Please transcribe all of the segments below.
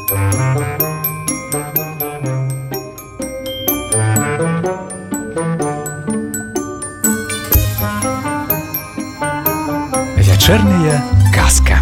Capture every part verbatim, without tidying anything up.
Вечерняя казка.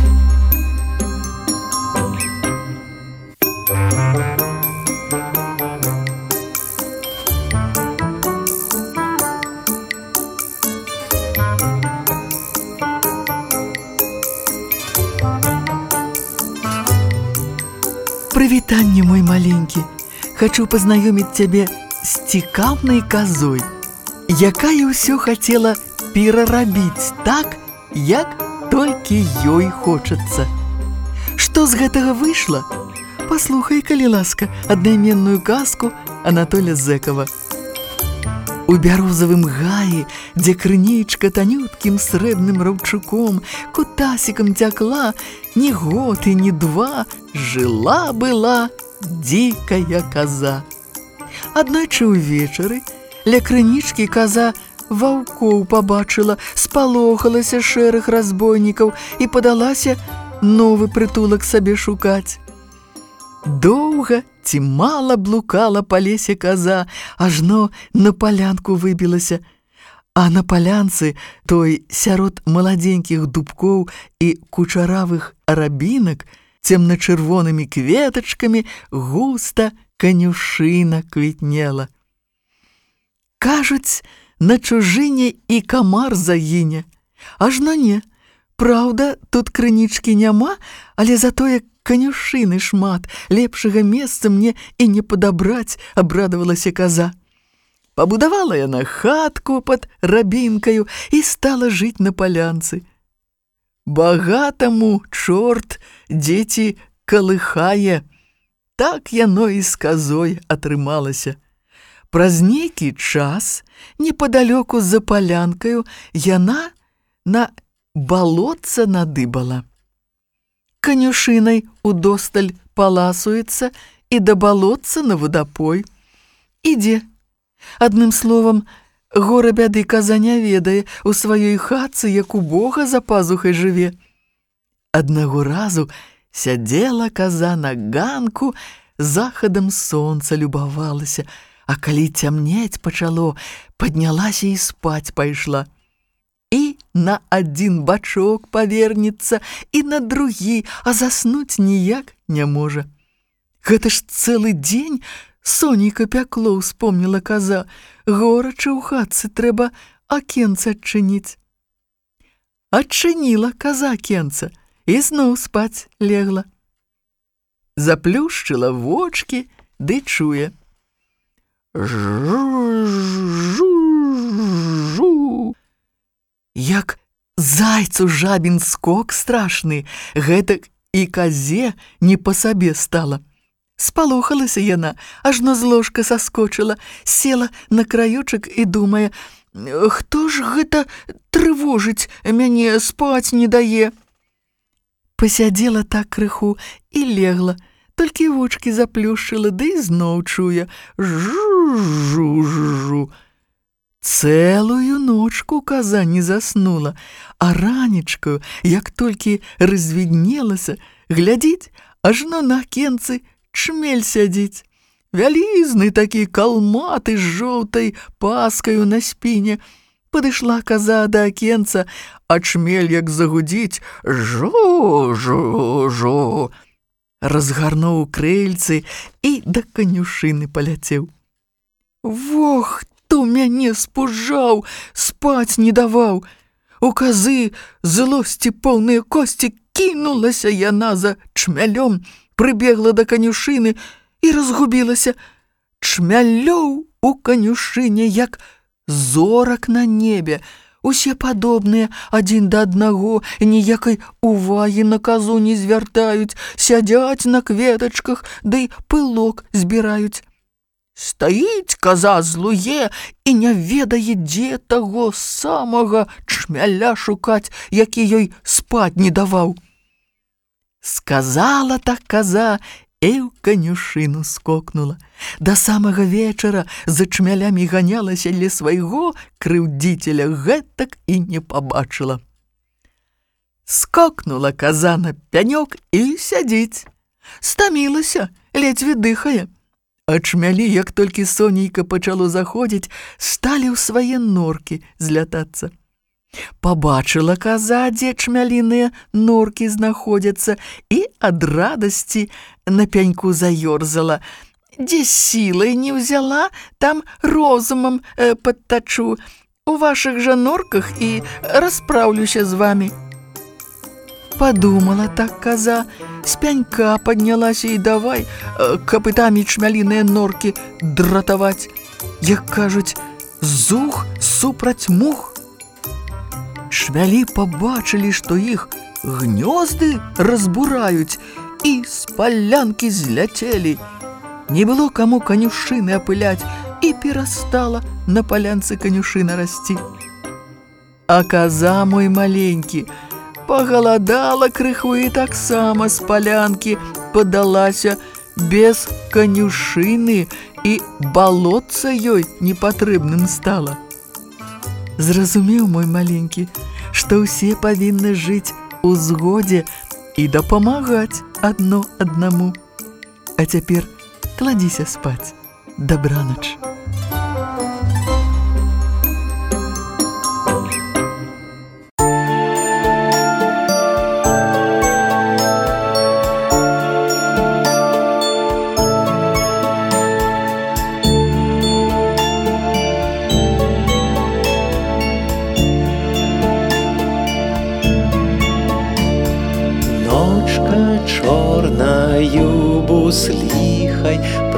Прывітанне, мой маленькі. Хачу пазнаёміць цябе з цікаўнай казой, якая ўсё хацела перарабіць так, як толькі ёй хочацца. Што з гэтага выйшла? Паслухай, калі ласка, аднайменную казку Анатоля Зэкава. У бярозавым гаі, дзе крынічка танюткім срэбным раўчуком, кутасікам цякла, ні год і ні два, жыла-была дзікая каза. Аднойчы ўвечары ля крынічкі каза ваўкоў пабачыла, спалохалася шэрых разбойнікаў і падалася новы прытулак сабе шукаць. Доўга ці мала блукала па лесе каза, ажно на палянку выбілася, а на палянцы той сярод маладзенькіх дубкоў і кучаравых арабінак цемна-чырвонымі кветачкамі густа канюшына квітнела. Кажуць, на чужыне і камар загіне. Ажно не. Праўда, тут крынічкі няма, але затое канюшыны шмат, лепшага месца мне і не падабраць, абрадавалася каза. Пабудавала яна хатку пад рабінкаю і стала жыць на палянцы. Багатаму чорт дзеці калыхае. Так яно і з казой атрымалася. Праз нейкі час, непадалёку за палянкаю, яна на балотца надыбала. Канюшынай удосталь паласуецца і да балотца на вадапой. Ідзе. Адным словам, гора бяды каза не ведае, у сваёй хатцы, як у Бога за пазухай жыве. Аднаго разу сядзела каза на ганку, захадам сонца любавалася, а калі цямнець пачало, паднялася і спаць пайшла. І на адзін бачок павернецца, і на другі, а заснуць ніяк не можа. Гэта ж цэлы дзень сонейка пякло, успомніла каза. Горача ў хатцы, трэба акенца адчыніць. Адчыніла каза акенца і зноў спаць легла. Заплюшчыла вочкі, ды чуе. Жу-жу-жу. Як зайцу жабін скок страшны, гэтак і казе не па сабе стала. Спалохалася яна, ажно з ложка саскочыла, села на краёчак і думае, хто ж гэта трывожыць мяне, спаць не дае. Пасядзела так крыху і легла, толькі вочкі заплюшчыла, ды зноў чуе. Жу-жу-жу. Цэлую ночку каза не заснула, а ранечкаю, як толькі развіднелася, глядзіць, ажно на акенцы чмель сядзіць. Вялізны такі калматы з жоўтай паскаю на спіне. Падышла каза да акенца, а чмель як загудзіць. Жу-жу-жу. Разгарнуў крыльцы і да канюшыны паляцеў. Вох, хто мяне спужаў, спаць не даваў. У казы злосці поўныя косці, кінулася яна за чмялём, прыбегла да канюшыны і разгубілася. Чмялёў у канюшыне, як зорак на небе, усе падобныя адзін да аднаго, ніякай увагі на казу не звяртаюць, сядзяць на кветачках, ды пылок збіраюць. Стаіць каза злуе і не ведае, дзе таго самага чмяля шукаць, які ёй спаць не даваў. Сказала так каза і ў канюшыну скокнула. Да самага вечара за чмялямі ганялася ля свайго крыўдзіцеля, гэтак і не пабачыла. Скокнула каза на пянёк і сядзіць. Стамілася, ледзьве дыхае. А чмялі, як толькі сонейка пачало заходзіць, сталі ў свае норкі злятацца. Пабачыла каза, дзе чмяліныя норкі знаходзяцца, і ад радасці на пяньку заёрзала. Дзе сілай не ўзяла, там розумам э, падтачу. У вашых жа норках і распраўлюся з вамі. Падумала так каза, з пянька паднялася і давай э, капытамі чмяліныя норкі дратаваць. Як кажуць, зух супраць мух. Чмялі пабачылі, што іх гнёзды разбураюць, і з палянкі зляцелі. Не было каму канюшыны апыляць, і перастала на палянцы канюшына расці. А каза, мой маленькі, пагаладала крыху і таксама з палянкі падалася без канюшыны, і балотца ёй непатрэбным стала. Зразумеў, мой маленькі, што ўсе павінны жыць у згодзе і дапамагаць адно аднаму. А цяпер кладзіся спаць. Дабранач. Чорнаю бусліхай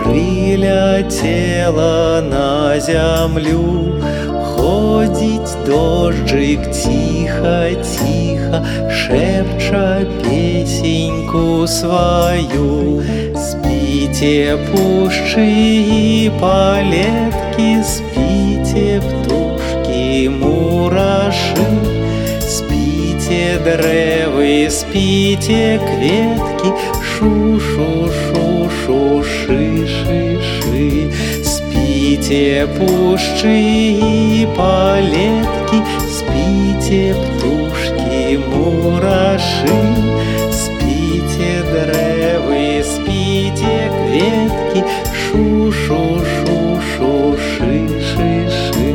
прыляцела на зямлю. Ходзіць дожджык ціха-ціха, шэпча песеньку сваю. Спіце пушчы і палеткі, спіце птушкі мурашы. Спіце дрэвы, спіце кветкі, шу-шу-шу-шу, шы-шы-шы. Спіце пушчы і палеткі, спіце птушкі мурашы. Спіце дрэвы, спіце кветкі, шу-шу-шу-шу, шы-шы-шы.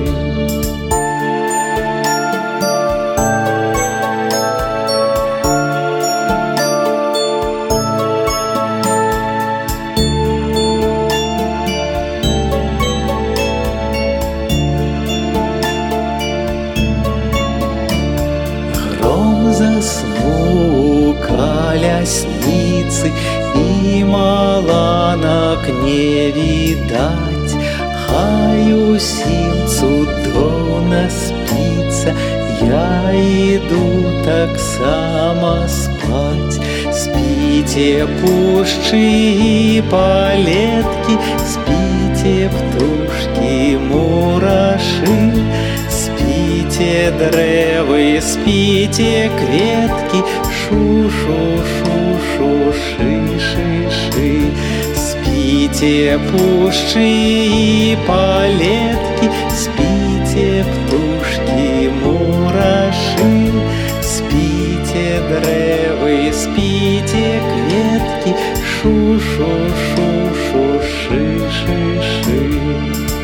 Заснуў калясніцы, і маланак не відаць. Хай усім цудоўна спіцца, я іду таксама спаць. Спіце пушчы і палеткі, спіце птушкі мурашы. Спіце дрэвы, спіце кветкі, шу-шу-шу-шу, шы-шы-шы. Спіце пушчы і палеткі, спіце птушкі мурашы. Спіце дрэвы, спіце кветкі, шу-шу-шу-шу, шы-шы-шы.